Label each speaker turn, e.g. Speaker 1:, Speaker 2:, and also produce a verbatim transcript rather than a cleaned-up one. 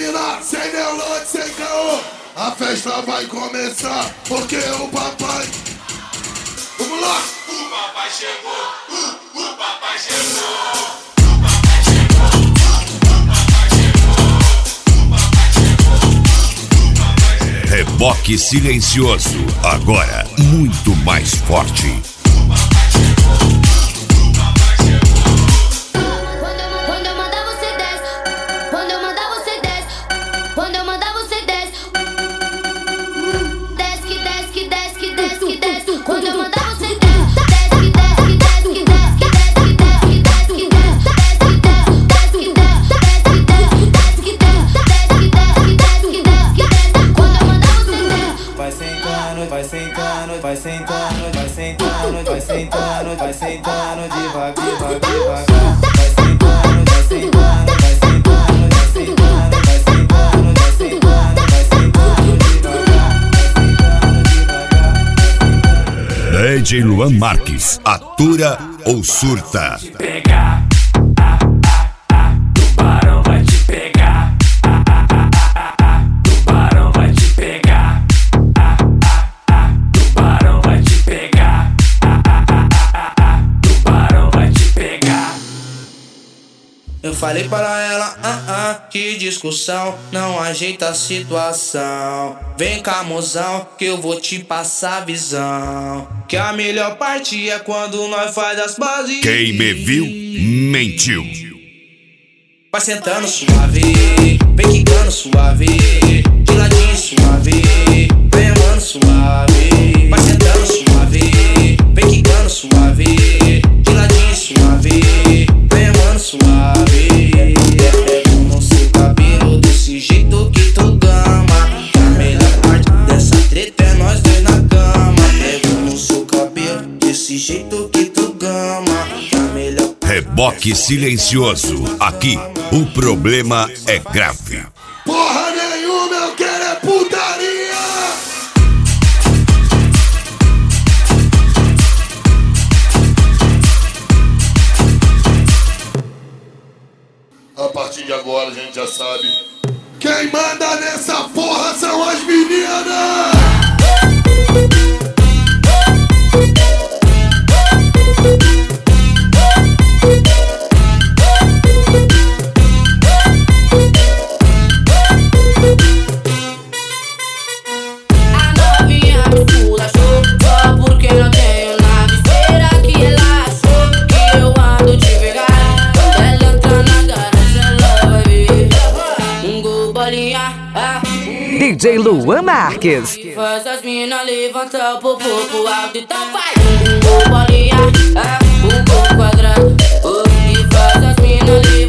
Speaker 1: mina, sem neurônio, sem caô. A festa vai começar, porque o papai... Vamos lá!
Speaker 2: O papai chegou, uh, o papai chegou.
Speaker 3: Reboque silencioso, agora muito mais forte.
Speaker 4: Quando eu mandar você desce, quando eu mandar você desce, quando eu mandar você desce, desce que desce que desce que desce que desce, quando eu mandar você desce, desce que desce que desce que desce que desce que desce que desce que desce que desce que desce que desce que desce que desce que desce que desce que desce que desce que desce, quando eu mandar você desce.
Speaker 5: Vai sentando, vai sentando, vai sentando, vai sentando, vai sentando, vai sentando devagar, devagar, devagar. Vai sentando, vai sentando, vai sentando, vai sentando, vai sentando, vai sentando, vai sentando devagar, vai sentando devagar.
Speaker 3: D J Luan Marques, atura ou surta?
Speaker 2: Pegar, ah, ah, ah, tubarão vai te pegar. Ah, ah, ah, ah, ah, tubarão vai te pegar. Ah, ah, ah, tubarão vai te pegar. Ah, ah, ah, ah, ah, tubarão vai te pegar.
Speaker 5: Eu falei para ela, ah, ah, que discussão não ajeita a situação. Vem cá, mozão, que eu vou te passar a visão. Que a melhor parte é quando nós faz as bases.
Speaker 3: Quem me viu, mentiu.
Speaker 5: Vai sentando suave, vem quicando suave, de ladinho suave, vem mano suave. Vai sentando suave, vem quicando suave, de ladinho suave, vem mano suave. Pego no seu cabelo desse jeito que tu gama. Que a melhor parte dessa treta é nós dois na cama. Pego no seu cabelo desse jeito que tu gama. Que a melhor
Speaker 3: Reboque silencioso, aqui o problema é grave.
Speaker 1: Porra nenhuma, eu quero é putaria! A partir de agora a gente já sabe. Quem manda nessa porra são as meninas!
Speaker 4: A novinha me achou só porque não tenho nada. Será que ela achou que eu ando devagar? Quando ela entra na garagem ela vai ver um gol bolinha, ah.
Speaker 6: D J Luan Marques.
Speaker 4: Que faz as minas levantar o popô pro alto. Então faz um gol bolinha, ah, um gol quadrado. Oh, que faz as minas levantar